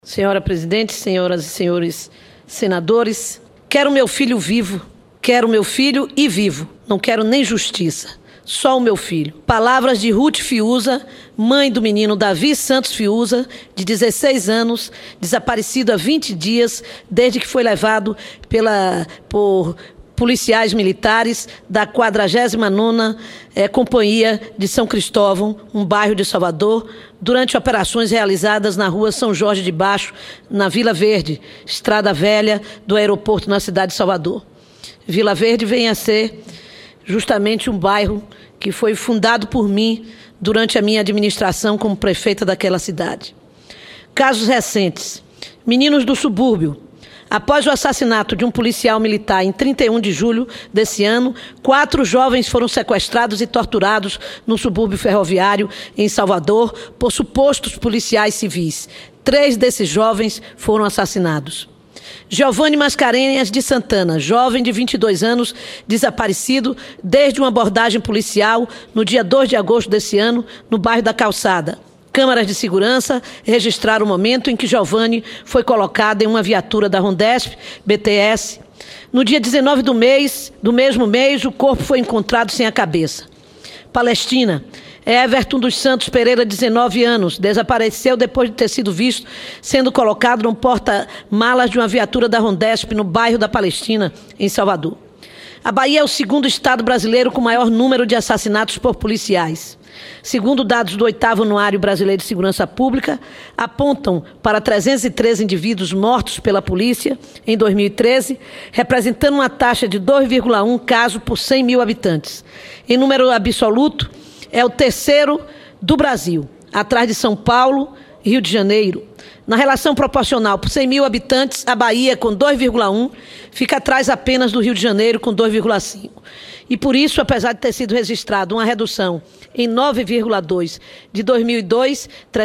Senhora presidente, senhoras e senhores senadores, quero meu filho vivo, quero meu filho e vivo, não quero nem justiça, só o meu filho. Palavras de Ruth Fiuza, mãe do menino Davi Santos Fiuza, de 16 anos, desaparecido há 20 dias, desde que foi levado por policiais militares da 49ª Companhia de São Cristóvão, um bairro de Salvador, durante operações realizadas na rua São Jorge de Baixo, na Vila Verde, estrada velha do aeroporto na cidade de Salvador. Vila Verde vem a ser justamente um bairro que foi fundado por mim durante a minha administração como prefeita daquela cidade. Casos recentes. Meninos do subúrbio. Após o assassinato de um policial militar em 31 de julho desse ano, 4 jovens foram sequestrados e torturados no subúrbio ferroviário em Salvador por supostos policiais civis. 3 desses jovens foram assassinados. Giovanni Mascarenhas de Santana, jovem de 22 anos, desaparecido desde uma abordagem policial no dia 2 de agosto desse ano, no bairro da Calçada. Câmaras de segurança registraram o momento em que Giovanni foi colocado em uma viatura da Rondesp, BTS. No dia 19 do mesmo mês, o corpo foi encontrado sem a cabeça. Palestina. Everton dos Santos Pereira, 19 anos, desapareceu depois de ter sido visto sendo colocado no porta-malas de uma viatura da Rondesp no bairro da Palestina, em Salvador. A Bahia é o segundo estado brasileiro com maior número de assassinatos por policiais. Segundo dados do 8º Anuário Brasileiro de Segurança Pública, apontam para 313 indivíduos mortos pela polícia em 2013, representando uma taxa de 2,1 casos por 100 mil habitantes. Em número absoluto, é o terceiro do Brasil, atrás de São Paulo e Rio de Janeiro. Na relação proporcional por 100 mil habitantes, a Bahia, com 2,1, fica atrás apenas do Rio de Janeiro, com 2,5. E por isso, apesar de ter sido registrado uma redução em 9,2 de 2002,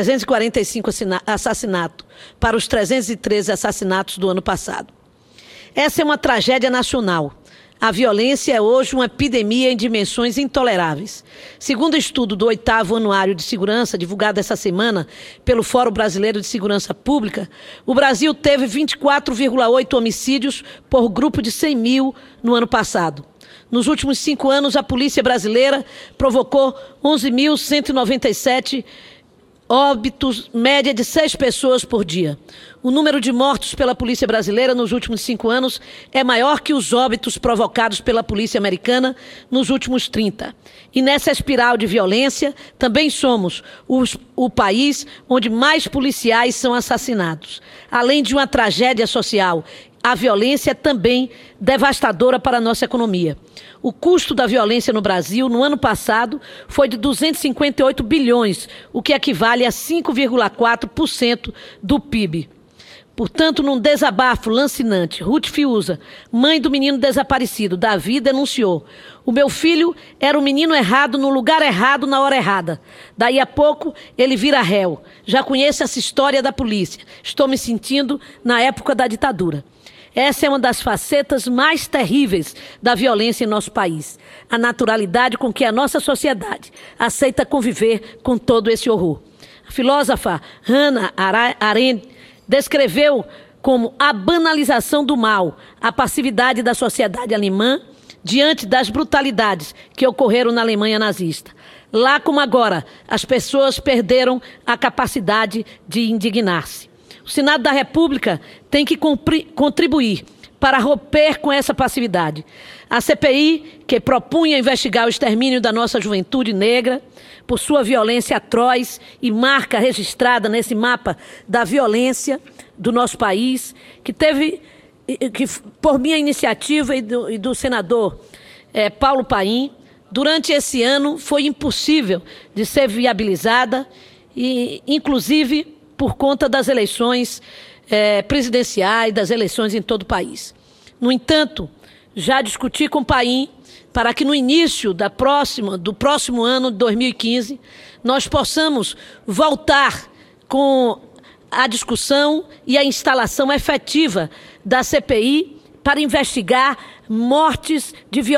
345 assassinatos para os 313 assassinatos do ano passado. Essa é uma tragédia nacional. A violência é hoje uma epidemia em dimensões intoleráveis. Segundo o estudo do 8º Anuário de Segurança, divulgado essa semana pelo Fórum Brasileiro de Segurança Pública, o Brasil teve 24,8 homicídios por grupo de 100 mil no ano passado. Nos últimos 5 anos, a polícia brasileira provocou 11.197 óbitos, média de 6 pessoas por dia. O número de mortos pela polícia brasileira nos últimos 5 anos é maior que os óbitos provocados pela polícia americana nos últimos 30. E nessa espiral de violência, também somos o país onde mais policiais são assassinados. Além de uma tragédia social, a violência é também devastadora para a nossa economia. O custo da violência no Brasil, no ano passado, foi de 258 bilhões, o que equivale a 5,4% do PIB. Portanto, num desabafo lancinante, Ruth Fiuza, mãe do menino desaparecido, Davi, denunciou: o meu filho era o menino errado no lugar errado na hora errada. Daí a pouco, ele vira réu. Já conheço essa história da polícia. Estou me sentindo na época da ditadura. Essa é uma das facetas mais terríveis da violência em nosso país. A naturalidade com que a nossa sociedade aceita conviver com todo esse horror. A filósofa Hannah Arendt descreveu como a banalização do mal a passividade da sociedade alemã diante das brutalidades que ocorreram na Alemanha nazista. Lá como agora, as pessoas perderam a capacidade de indignar-se. O Senado da República tem que contribuir para romper com essa passividade. A CPI, que propunha investigar o extermínio da nossa juventude negra, por sua violência atroz e marca registrada nesse mapa da violência do nosso país, que por minha iniciativa e do senador Paulo Paim, durante esse ano foi impossível de ser viabilizada, e inclusive por conta das eleições presidenciais, das eleições em todo o país. No entanto, já discuti com o Paim para que no início do próximo ano, de 2015, nós possamos voltar com a discussão e a instalação efetiva da CPI para investigar mortes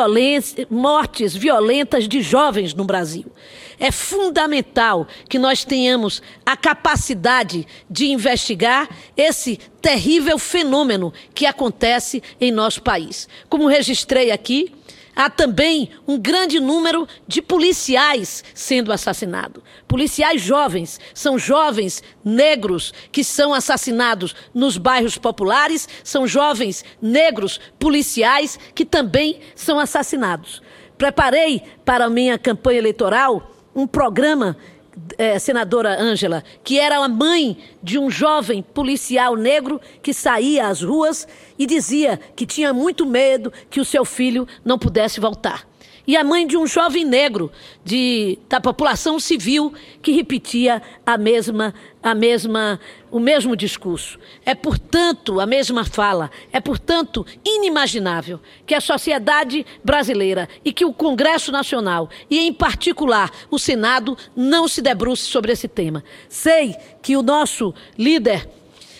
violentas de jovens no Brasil. É fundamental que nós tenhamos a capacidade de investigar esse terrível fenômeno que acontece em nosso país. Como registrei aqui, há também um grande número de policiais sendo assassinados. Policiais jovens, são jovens negros que são assassinados nos bairros populares, são jovens negros policiais que também são assassinados. Preparei para a minha campanha eleitoral um programa, senadora Ângela, que era a mãe de um jovem policial negro que saía às ruas e dizia que tinha muito medo que o seu filho não pudesse voltar. E a mãe de um jovem negro da população civil que repetia o mesmo discurso. É, portanto, a mesma fala. É, portanto, inimaginável que a sociedade brasileira e que o Congresso Nacional, e em particular o Senado, não se debruce sobre esse tema. Sei que o nosso líder,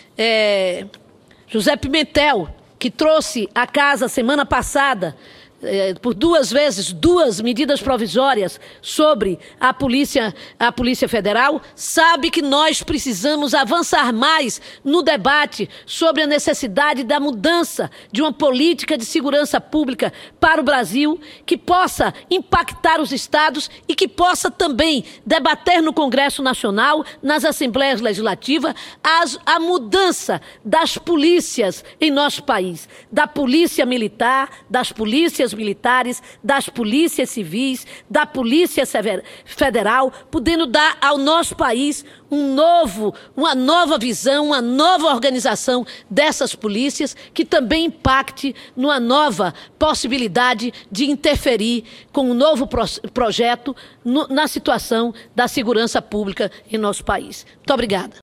José Pimentel, que trouxe à casa semana passada, por 2 vezes, 2 medidas provisórias sobre a Polícia Federal, sabe que nós precisamos avançar mais no debate sobre a necessidade da mudança de uma política de segurança pública para o Brasil, que possa impactar os estados e que possa também debater no Congresso Nacional, nas Assembleias Legislativas, a mudança das polícias em nosso país, da polícia militar, das polícias militares, das polícias civis, da Polícia Federal, podendo dar ao nosso país uma nova visão, uma nova organização dessas polícias, que também impacte numa nova possibilidade de interferir com um novo projeto na situação da segurança pública em nosso país. Muito obrigada.